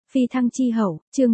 Phi thăng chi hậu, chương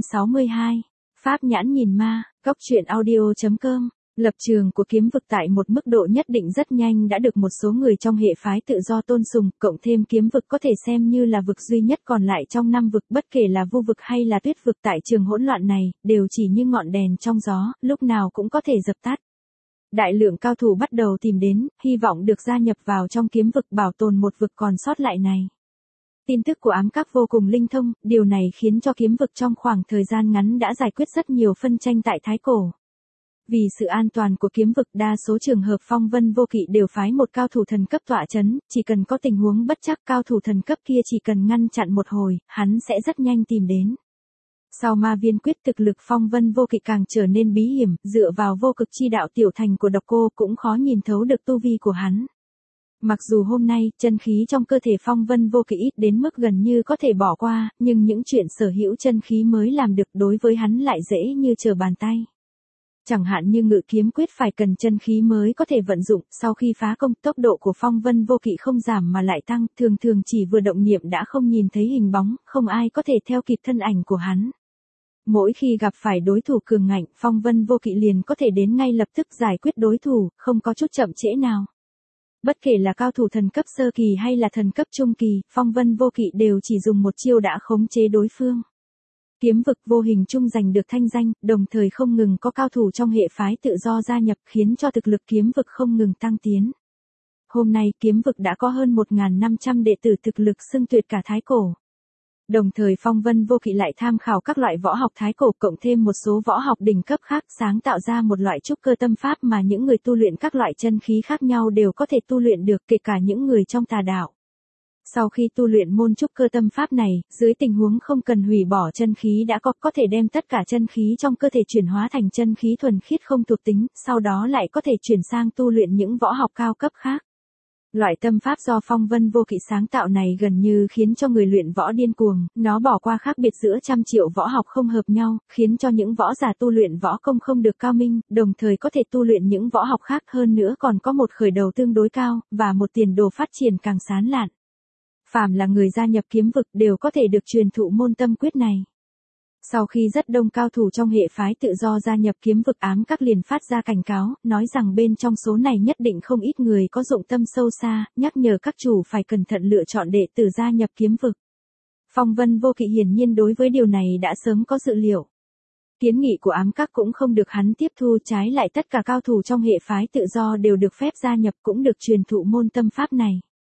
362. Pháp nhãn nhìn ma, góc truyện audio.com. Lập trường của kiếm vực tại một mức độ nhất định rất nhanh đã được một số người trong hệ phái tự do tôn sùng, cộng thêm kiếm vực có thể xem như là vực duy nhất còn lại trong 5 vực, bất kể là vu vực hay là tuyết vực tại trường hỗn loạn này, đều chỉ như ngọn đèn trong gió, lúc nào cũng có thể dập tắt. Đại lượng cao thủ bắt đầu tìm đến, hy vọng được gia nhập vào trong kiếm vực bảo tồn một vực còn sót lại này. Tin tức của ám các vô cùng linh thông, điều này khiến cho kiếm vực trong khoảng thời gian ngắn đã giải quyết rất nhiều phân tranh tại Thái Cổ. Vì sự an toàn của kiếm vực, đa số trường hợp Phong Vân Vô Kỵ đều phái một cao thủ thần cấp tọa chấn, chỉ cần có tình huống bất trắc cao thủ thần cấp kia chỉ cần ngăn chặn một hồi, hắn sẽ rất nhanh tìm đến. Sau ma viên quyết thực lực Phong Vân Vô Kỵ càng trở nên bí hiểm, dựa vào vô cực chi đạo tiểu thành của độc cô cũng khó nhìn thấu được tu vi của hắn. Mặc dù hôm nay, chân khí trong cơ thể Phong Vân Vô Kỵ ít đến mức gần như có thể bỏ qua, nhưng những chuyện sở hữu chân khí mới làm được đối với hắn lại dễ như trở bàn tay. Chẳng hạn như ngự kiếm quyết phải cần chân khí mới có thể vận dụng, sau khi phá công tốc độ của Phong Vân Vô Kỵ không giảm mà lại tăng, thường thường chỉ vừa động niệm đã không nhìn thấy hình bóng, không ai có thể theo kịp thân ảnh của hắn. Mỗi khi gặp phải đối thủ cường ngạnh, Phong Vân Vô Kỵ liền có thể đến ngay lập tức giải quyết đối thủ, không có chút chậm trễ nào. Bất kể là cao thủ thần cấp sơ kỳ hay là thần cấp trung kỳ, Phong Vân Vô Kỵ đều chỉ dùng một chiêu đã khống chế đối phương. Kiếm vực vô hình chung giành được thanh danh, đồng thời không ngừng có cao thủ trong hệ phái tự do gia nhập khiến cho thực lực kiếm vực không ngừng tăng tiến. Hôm nay kiếm vực đã có hơn 1.500 đệ tử thực lực xưng tuyệt cả Thái Cổ. Đồng thời Phong Vân Vô Kỵ lại tham khảo các loại võ học Thái Cổ cộng thêm một số võ học đỉnh cấp khác, sáng tạo ra một loại trúc cơ tâm pháp mà những người tu luyện các loại chân khí khác nhau đều có thể tu luyện được, kể cả những người trong tà đạo. Sau khi tu luyện môn trúc cơ tâm pháp này, dưới tình huống không cần hủy bỏ chân khí đã có thể đem tất cả chân khí trong cơ thể chuyển hóa thành chân khí thuần khiết không thuộc tính, sau đó lại có thể chuyển sang tu luyện những võ học cao cấp khác. Loại tâm pháp do Phong Vân Vô Kỵ sáng tạo này gần như khiến cho người luyện võ điên cuồng, nó bỏ qua khác biệt giữa trăm triệu võ học không hợp nhau, khiến cho những võ giả tu luyện võ công không được cao minh, đồng thời có thể tu luyện những võ học khác hơn nữa còn có một khởi đầu tương đối cao, và một tiền đồ phát triển càng sáng lạn. Phàm là người gia nhập kiếm vực đều có thể được truyền thụ môn tâm quyết này. Sau khi rất đông cao thủ trong hệ phái tự do gia nhập kiếm vực, ám các liền phát ra cảnh cáo, nói rằng bên trong số này nhất định không ít người có dụng tâm sâu xa, nhắc nhở các chủ phải cẩn thận lựa chọn đệ tử gia nhập kiếm vực. Phong Vân Vô Kỵ hiển nhiên đối với điều này đã sớm có dự liệu. Kiến nghị của ám các cũng không được hắn tiếp thu, trái lại tất cả cao thủ trong hệ phái tự do đều được phép gia nhập cũng được truyền thụ môn tâm pháp này.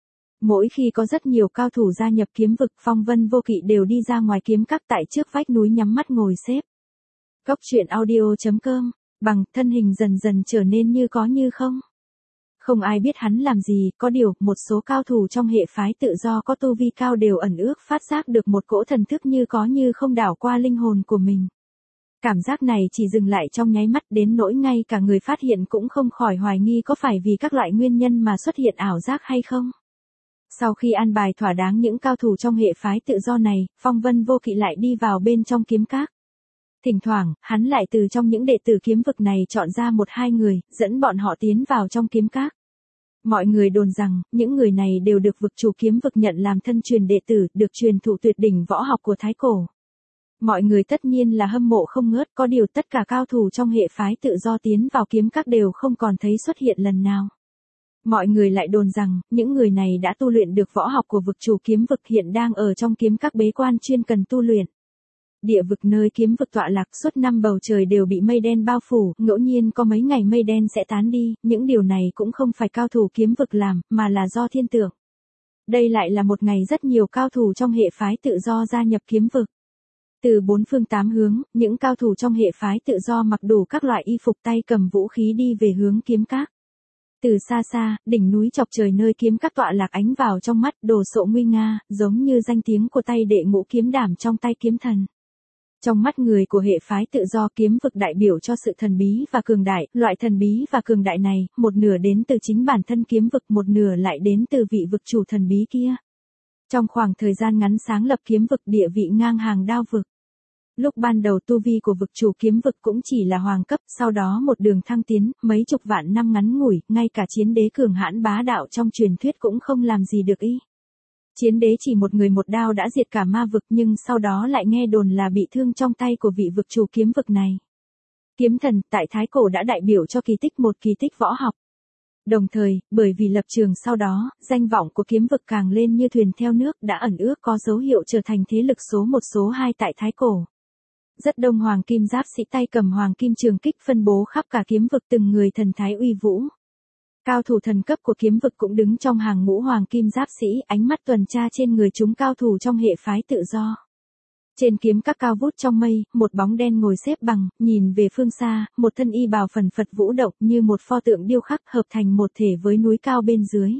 Mỗi khi có rất nhiều cao thủ gia nhập kiếm vực, Phong Vân Vô Kỵ đều đi ra ngoài kiếm các tại trước vách núi nhắm mắt ngồi xếp. Góc truyện audio.com, bằng thân hình dần dần trở nên như có như không. Không ai biết hắn làm gì, có điều, một số cao thủ trong hệ phái tự do có tu vi cao đều ẩn ước phát giác được một cỗ thần thức như có như không đảo qua linh hồn của mình. Cảm giác này chỉ dừng lại trong nháy mắt đến nỗi ngay cả người phát hiện cũng không khỏi hoài nghi có phải vì các loại nguyên nhân mà xuất hiện ảo giác hay không. Sau khi an bài thỏa đáng những cao thủ trong hệ phái tự do này, Phong Vân Vô Kỵ lại đi vào bên trong kiếm các. Thỉnh thoảng, hắn lại từ trong những đệ tử kiếm vực này chọn ra 1-2 người, dẫn bọn họ tiến vào trong kiếm các. Mọi người đồn rằng, những người này đều được vực chủ kiếm vực nhận làm thân truyền đệ tử, được truyền thụ tuyệt đỉnh võ học của Thái Cổ. Mọi người tất nhiên là hâm mộ không ngớt, có điều tất cả cao thủ trong hệ phái tự do tiến vào kiếm các đều không còn thấy xuất hiện lần nào. Mọi người lại đồn rằng, những người này đã tu luyện được võ học của vực chủ kiếm vực hiện đang ở trong kiếm các bế quan chuyên cần tu luyện. Địa vực nơi kiếm vực tọa lạc suốt năm bầu trời đều bị mây đen bao phủ, ngẫu nhiên có mấy ngày mây đen sẽ tán đi, những điều này cũng không phải cao thủ kiếm vực làm, mà là do thiên tượng. Đây lại là một ngày rất nhiều cao thủ trong hệ phái tự do gia nhập kiếm vực. Từ 4 phương 8 hướng, những cao thủ trong hệ phái tự do mặc đủ các loại y phục, tay cầm vũ khí đi về hướng kiếm các. Từ xa xa, đỉnh núi chọc trời nơi kiếm các tọa lạc ánh vào trong mắt, đồ sộ nguy nga, giống như danh tiếng của tay đệ ngũ kiếm đảm trong tay kiếm thần. Trong mắt người của hệ phái tự do, kiếm vực đại biểu cho sự thần bí và cường đại, loại thần bí và cường đại này, một nửa đến từ chính bản thân kiếm vực, một nửa lại đến từ vị vực chủ thần bí kia. Trong khoảng thời gian ngắn sáng lập kiếm vực, địa vị ngang hàng đao vực. Lúc ban đầu tu vi của vực chủ kiếm vực cũng chỉ là hoàng cấp, sau đó một đường thăng tiến, mấy chục vạn năm ngắn ngủi, ngay cả chiến đế cường hãn bá đạo trong truyền thuyết cũng không làm gì được y. Chiến đế chỉ một người một đao đã diệt cả ma vực nhưng sau đó lại nghe đồn là bị thương trong tay của vị vực chủ kiếm vực này. Kiếm thần tại Thái Cổ đã đại biểu cho một kỳ tích võ học. Đồng thời, bởi vì lập trường sau đó, danh vọng của kiếm vực càng lên như thuyền theo nước đã ẩn ước có dấu hiệu trở thành thế lực số 1 số 2 tại Thái Cổ. Rất đông hoàng kim giáp sĩ tay cầm hoàng kim trường kích phân bố khắp cả kiếm vực từng người thần thái uy vũ. Cao thủ thần cấp của kiếm vực cũng đứng trong hàng ngũ hoàng kim giáp sĩ, ánh mắt tuần tra trên người chúng cao thủ trong hệ phái tự do. Trên kiếm các cao vút trong mây, một bóng đen ngồi xếp bằng, nhìn về phương xa, một thân y bào phần phật vũ động như một pho tượng điêu khắc hợp thành một thể với núi cao bên dưới.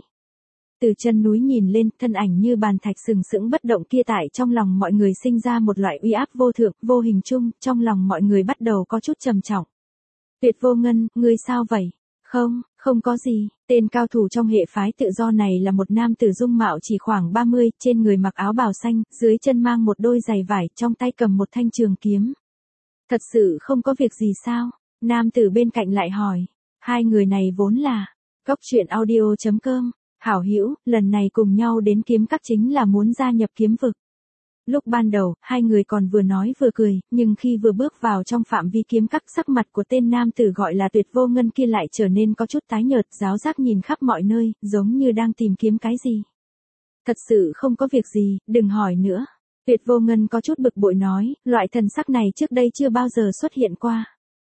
Từ chân núi nhìn lên, thân ảnh như bàn thạch sừng sững bất động kia tại trong lòng mọi người sinh ra một loại uy áp vô thượng, vô hình chung, trong lòng mọi người bắt đầu có chút trầm trọng. Tuyệt Vô Ngân, ngươi sao vậy? Không có gì, tên cao thủ trong hệ phái tự do này là một nam tử dung mạo chỉ khoảng 30, trên người mặc áo bào xanh, dưới chân mang một đôi giày vải, trong tay cầm một thanh trường kiếm. Thật sự không có việc gì sao? Nam tử bên cạnh lại hỏi. Hai người này vốn là Cốc Truyện Audio.com, hảo hữu, lần này cùng nhau đến kiếm các chính là muốn gia nhập kiếm vực. Lúc ban đầu, hai người còn vừa nói vừa cười, nhưng khi vừa bước vào trong phạm vi kiếm các, sắc mặt của tên nam tử gọi là Tuyệt Vô Ngân kia lại trở nên có chút tái nhợt, ráo rác nhìn khắp mọi nơi, giống như đang tìm kiếm cái gì. Thật sự không có việc gì, đừng hỏi nữa. Tuyệt Vô Ngân có chút bực bội nói, loại thần sắc này trước đây chưa bao giờ xuất hiện qua.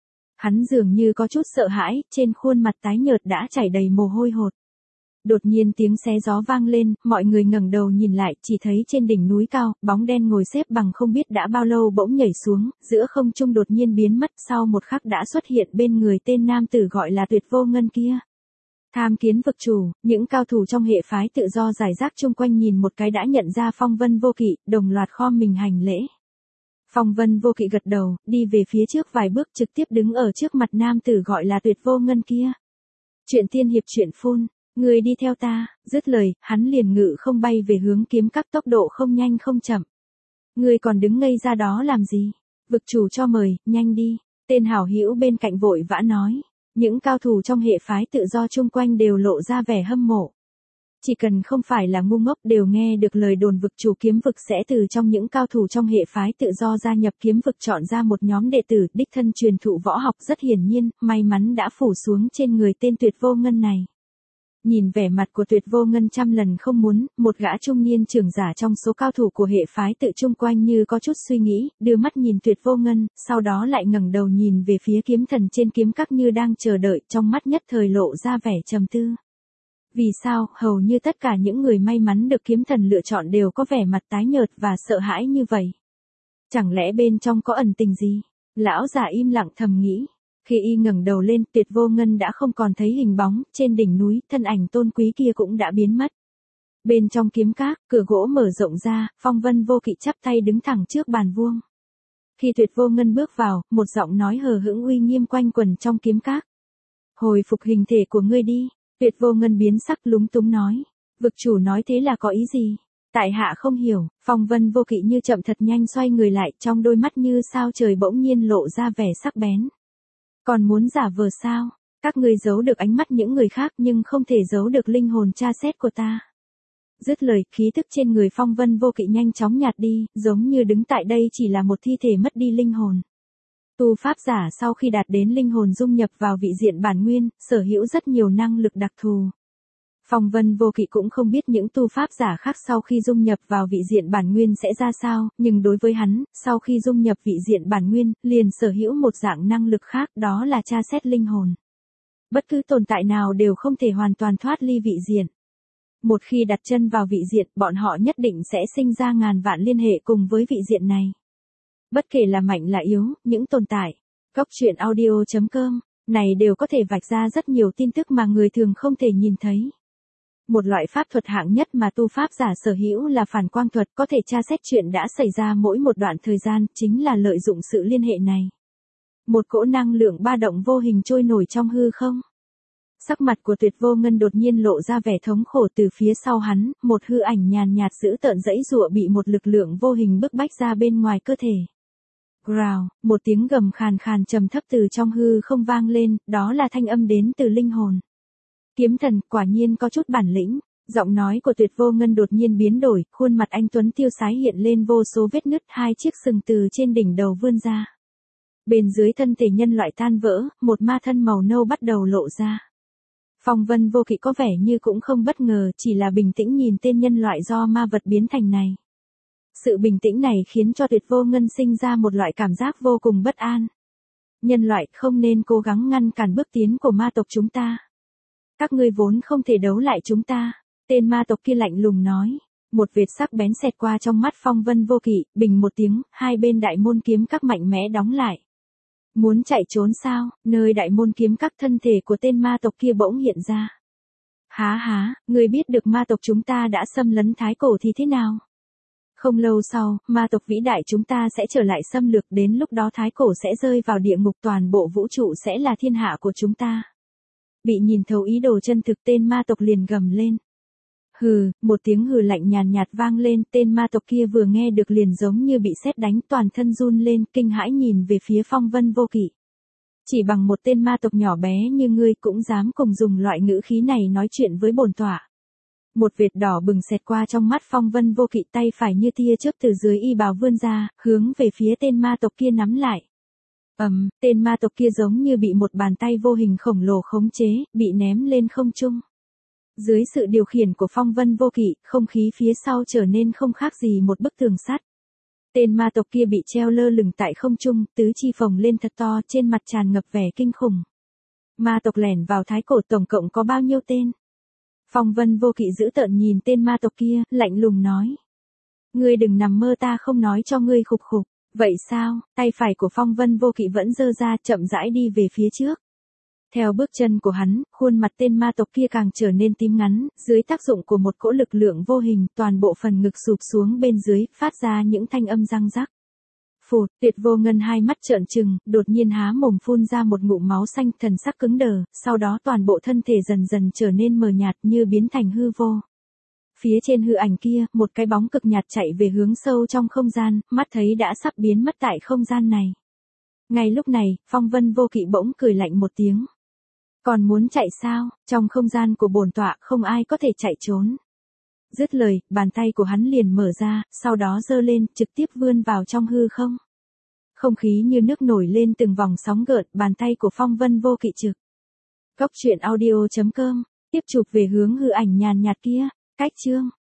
Hắn dường như có chút sợ hãi, trên khuôn mặt tái nhợt đã chảy đầy mồ hôi hột. Đột nhiên tiếng xé gió vang lên, mọi người ngẩng đầu nhìn lại, chỉ thấy trên đỉnh núi cao, bóng đen ngồi xếp bằng không biết đã bao lâu bỗng nhảy xuống, giữa không trung đột nhiên biến mất, sau một khắc đã xuất hiện bên người tên nam tử gọi là Tuyệt Vô Ngân kia. Tham Kiến vực chủ, những cao thủ trong hệ phái tự do giải rác chung quanh nhìn một cái đã nhận ra Phong Vân Vô Kỵ, đồng loạt khom mình hành lễ. Phong Vân Vô Kỵ gật đầu, đi về phía trước vài bước trực tiếp đứng ở trước mặt nam tử gọi là Tuyệt Vô Ngân kia. Truyện tiên hiệp truyện phun. Người đi theo ta, dứt lời, hắn liền ngự không bay về hướng kiếm các, tốc độ không nhanh không chậm. Người còn đứng ngây ra đó làm gì? Vực chủ cho mời, nhanh đi. Tên hảo hữu bên cạnh vội vã nói. Những cao thủ trong hệ phái tự do chung quanh đều lộ ra vẻ hâm mộ. Chỉ cần không phải là ngu ngốc đều nghe được lời đồn vực chủ kiếm vực sẽ từ trong những cao thủ trong hệ phái tự do gia nhập kiếm vực chọn ra một nhóm đệ tử đích thân truyền thụ võ học, rất hiển nhiên, may mắn đã phủ xuống trên người tên Tuyệt Vô Ngân này. Nhìn vẻ mặt của Tuyệt Vô Ngân trăm lần không muốn, một gã trung niên trưởng giả trong số cao thủ của hệ phái tự chung quanh như có chút suy nghĩ, đưa mắt nhìn Tuyệt Vô Ngân, sau đó lại ngẩng đầu nhìn về phía kiếm thần trên kiếm các như đang chờ đợi, trong mắt nhất thời lộ ra vẻ trầm tư. Vì sao, hầu như tất cả những người may mắn được kiếm thần lựa chọn đều có vẻ mặt tái nhợt và sợ hãi như vậy? Chẳng lẽ bên trong có ẩn tình gì? Lão già im lặng thầm nghĩ. Khi y ngẩng đầu lên, Tuyệt Vô Ngân đã không còn thấy hình bóng, trên đỉnh núi, thân ảnh tôn quý kia cũng đã biến mất. Bên trong kiếm các, cửa gỗ mở rộng ra, Phong Vân Vô Kỵ chắp tay đứng thẳng trước bàn vuông. Khi Tuyệt Vô Ngân bước vào, một giọng nói hờ hững uy nghiêm quanh quẩn trong kiếm các. Hồi phục hình thể của ngươi đi. Tuyệt Vô Ngân biến sắc lúng túng nói. Vực chủ nói thế là có ý gì? Tại hạ không hiểu. Phong Vân Vô Kỵ như chậm thật nhanh xoay người lại, trong đôi mắt như sao trời bỗng nhiên lộ ra vẻ sắc bén. Còn muốn giả vờ sao? Các ngươi giấu được ánh mắt những người khác nhưng không thể giấu được linh hồn tra xét của ta. Dứt lời, khí tức trên người Phong Vân Vô Kỵ nhanh chóng nhạt đi, giống như đứng tại đây chỉ là một thi thể mất đi linh hồn. Tu pháp giả sau khi đạt đến linh hồn dung nhập vào vị diện bản nguyên, sở hữu rất nhiều năng lực đặc thù. Phong Vân Vô Kỵ cũng không biết những tu pháp giả khác sau khi dung nhập vào vị diện bản nguyên sẽ ra sao, nhưng đối với hắn, sau khi dung nhập vị diện bản nguyên, liền sở hữu một dạng năng lực khác, đó là tra xét linh hồn. Bất cứ tồn tại nào đều không thể hoàn toàn thoát ly vị diện. Một khi đặt chân vào vị diện, bọn họ nhất định sẽ sinh ra ngàn vạn liên hệ cùng với vị diện này. Bất kể là mạnh là yếu, những tồn tại, Cốc Truyện Audio.com, này đều có thể vạch ra rất nhiều tin tức mà người thường không thể nhìn thấy. Một loại pháp thuật hạng nhất mà tu pháp giả sở hữu là phản quang thuật, có thể tra xét chuyện đã xảy ra mỗi một đoạn thời gian, chính là lợi dụng sự liên hệ này. Một cỗ năng lượng ba động vô hình trôi nổi trong hư không. Sắc mặt của Tuyệt Vô Ngân đột nhiên lộ ra vẻ thống khổ, từ phía sau hắn, một hư ảnh nhàn nhạt dữ tợn giãy giụa bị một lực lượng vô hình bức bách ra bên ngoài cơ thể. Growl, một tiếng gầm khàn khàn trầm thấp từ trong hư không vang lên, đó là thanh âm đến từ linh hồn. Kiếm thần, quả nhiên có chút bản lĩnh. Giọng nói của Tuyệt Vô Ngân đột nhiên biến đổi, khuôn mặt anh tuấn tiêu sái hiện lên vô số vết nứt, hai chiếc sừng từ trên đỉnh đầu vươn ra. Bên dưới thân thể nhân loại tan vỡ, một ma thân màu nâu bắt đầu lộ ra. Phong Vân Vô Kỵ có vẻ như cũng không bất ngờ, chỉ là bình tĩnh nhìn tên nhân loại do ma vật biến thành này. Sự bình tĩnh này khiến cho Tuyệt Vô Ngân sinh ra một loại cảm giác vô cùng bất an. Nhân loại không nên cố gắng ngăn cản bước tiến của ma tộc chúng ta. Các ngươi vốn không thể đấu lại chúng ta. Tên ma tộc kia lạnh lùng nói. Một vệt sắc bén xẹt qua trong mắt Phong Vân Vô Kỵ, bình một tiếng, hai bên đại môn kiếm các mạnh mẽ đóng lại. Muốn chạy trốn sao? Nơi đại môn kiếm các, thân thể của tên ma tộc kia bỗng hiện ra. Há, ngươi biết được ma tộc chúng ta đã xâm lấn Thái Cổ thì thế nào? Không lâu sau, ma tộc vĩ đại chúng ta sẽ trở lại xâm lược, đến lúc đó Thái Cổ sẽ rơi vào địa ngục, toàn bộ vũ trụ sẽ là thiên hạ của chúng ta. Bị nhìn thấu ý đồ chân thực, tên ma tộc liền gầm lên. Hừ, một tiếng hừ lạnh nhàn nhạt vang lên, tên ma tộc kia vừa nghe được liền giống như bị sét đánh, toàn thân run lên, kinh hãi nhìn về phía Phong Vân Vô Kỵ. Chỉ bằng một tên ma tộc nhỏ bé như ngươi cũng dám cùng dùng loại ngữ khí này nói chuyện với bổn tọa. Một vệt đỏ bừng xẹt qua trong mắt Phong Vân Vô Kỵ, tay phải như tia chớp từ dưới y bào vươn ra, hướng về phía tên ma tộc kia nắm lại. Tên ma tộc kia giống như bị một bàn tay vô hình khổng lồ khống chế, bị ném lên không trung. Dưới sự điều khiển của Phong Vân Vô Kỵ, không khí phía sau trở nên không khác gì một bức tường sắt. Tên ma tộc kia bị treo lơ lửng tại không trung, tứ chi phồng lên thật to, trên mặt tràn ngập vẻ kinh khủng. Ma tộc lẻn vào Thái Cổ tổng cộng có bao nhiêu tên? Phong Vân Vô Kỵ dữ tợn nhìn tên ma tộc kia, lạnh lùng nói. Ngươi đừng nằm mơ, ta không nói cho ngươi khục khục. Vậy sao? Tay phải của Phong Vân Vô Kỵ vẫn giơ ra, chậm rãi đi về phía trước. Theo bước chân của hắn, khuôn mặt tên ma tộc kia càng trở nên tím ngắn, dưới tác dụng của một cỗ lực lượng vô hình, toàn bộ phần ngực sụp xuống bên dưới, phát ra những thanh âm răng rắc. Phụt, Tuyệt Vô Ngân hai mắt trợn trừng, đột nhiên há mồm phun ra một ngụm máu xanh, thần sắc cứng đờ, sau đó toàn bộ thân thể dần dần trở nên mờ nhạt như biến thành hư vô. Phía trên hư ảnh kia, một cái bóng cực nhạt chạy về hướng sâu trong không gian, mắt thấy đã sắp biến mất tại không gian này. Ngay lúc này, Phong Vân Vô Kỵ bỗng cười lạnh một tiếng. Còn muốn chạy sao? Trong không gian của bổn tọa không ai có thể chạy trốn. Dứt lời, bàn tay của hắn liền mở ra, sau đó giơ lên, trực tiếp vươn vào trong hư không. Không khí như nước nổi lên từng vòng sóng gợn, bàn tay của Phong Vân Vô Kỵ trực. Góc truyện audio.com, tiếp chụp về hướng hư ảnh nhàn nhạt kia, cách chương.